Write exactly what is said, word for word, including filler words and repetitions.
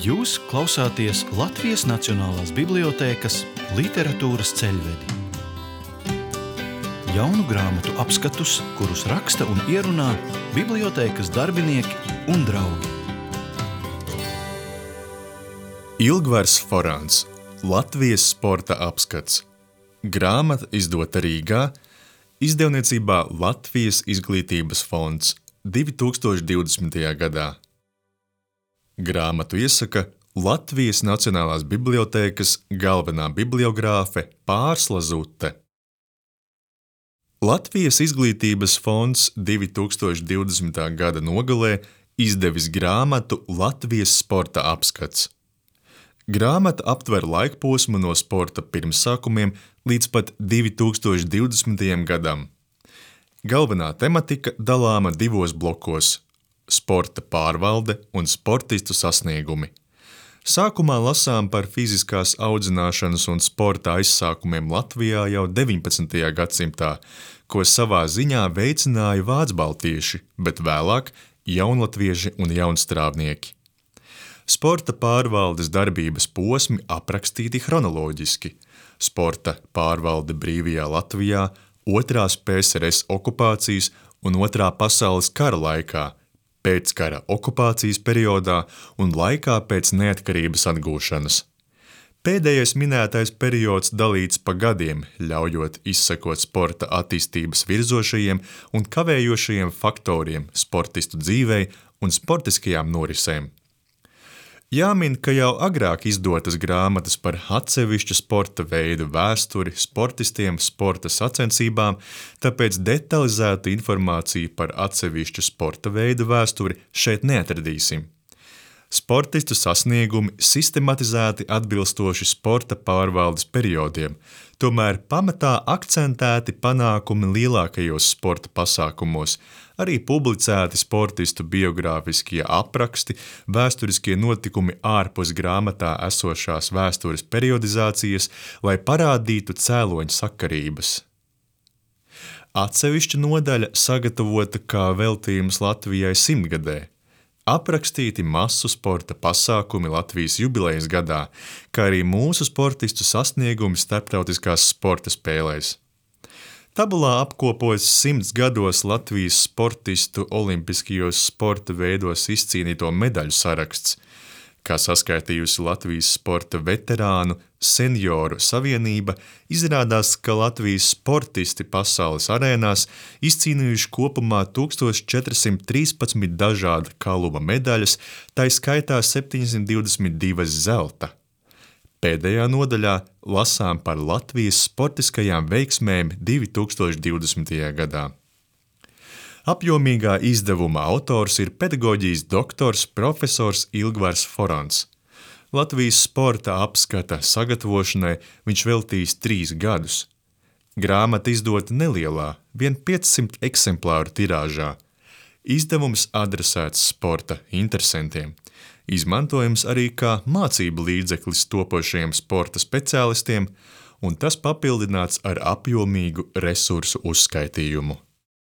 Jūs klausāties Latvijas Nacionālās bibliotēkas literatūras ceļvedi. Jaunu grāmatu apskatus, kurus raksta un ierunā bibliotēkas darbinieki un draugi. Ilgvars Forans, Latvijas sporta apskats. Grāmata izdota Rīgā, izdevniecībā Latvijas izglītības fonds divi tūkstoši divdesmitajā gadā. Grāmatu iesaka Latvijas Nacionālās bibliotēkas galvenā bibliogrāfe Pārsla Zute. Latvijas izglītības fonds divi tūkstoši divdesmitā gada nogalē izdevis grāmatu Latvijas sporta apskats. Grāmata aptver laikposmu no sporta pirmsākumiem līdz pat divi tūkstoši divdesmitajam gadam. Galvenā tematika dalāma divos blokos – sporta pārvalde un sportistu sasniegumi. Sākumā lasām par fiziskās audzināšanas un sporta aizsākumiem Latvijā jau deviņpadsmitajā gadsimtā, ko savā ziņā veicināja vācbaltieši, bet vēlāk jaunatvieši un jaunstrāvnieki. Sporta pārvaldes darbības posmi aprakstīti chronoloģiski. Sporta pārvalde brīvajā Latvijā, otrās P S R S okupācijas un otrā pasaules kara laikā, pēckara okupācijas periodā un laikā pēc neatkarības atgūšanas. Pēdējais minētais periods dalīts pa gadiem, ļaujot izsekot sporta attīstības virzošajiem un kavējošajiem faktoriem sportistu dzīvei un sportiskajām norisēm. Jāmin, ka jau agrāk izdotas grāmatas par atsevišķu sporta veidu vēsturi, sportistiem, sporta sacensībām, tāpēc detalizētu informāciju par atsevišķu sporta veidu vēsturi šeit neatradīsim. Sportistu sasniegumi sistematizēti atbilstoši sporta pārvaldes periodiem, tomēr pamatā akcentēti panākumi lielākajos sporta pasākumos, arī publicēti sportistu biogrāfiskie apraksti, vēsturiskie notikumi ārpus grāmatā esošās vēstures periodizācijas, lai parādītu cēloņu sakarības. Atsevišķa nodaļa sagatavota kā veltījums Latvijai simtgadē. Aprakstīti masu sporta pasākumi Latvijas jubilejas gadā, kā arī mūsu sportistu sasniegumi starptautiskās sporta spēlēs. Tabulā apkopojas simts gados Latvijas sportistu olimpiskajos sporta veidos izcīnīto medaļu saraksts, kā saskaitījusi Latvijas sporta veterānu senioru savienība, izrādās, ka Latvijas sportisti pasaules arēnās izcīnījuši kopumā tūkstoš četri simti trīspadsmit dažāda kaluma medaļas, tai skaitā septiņsimt divdesmit divas zelta. Pēdējā nodaļā lasām par Latvijas sportiskajām veiksmēm divi tūkstoši divdesmitajā gadā. Apjomīgā izdevuma autors ir pedagoģijas doktors profesors Ilgvars Forans. Latvijas sporta apskata sagatavošanai viņš veltījis trīs gadus. Grāmata izdota nelielā, vien piecsimt eksemplāru tirāžā. Izdevums adresēts sporta interesantiem. Izmantojams arī kā mācību līdzeklis topošajiem sporta speciālistiem, un tas papildināts ar apjomīgu resursu uzskaitījumu.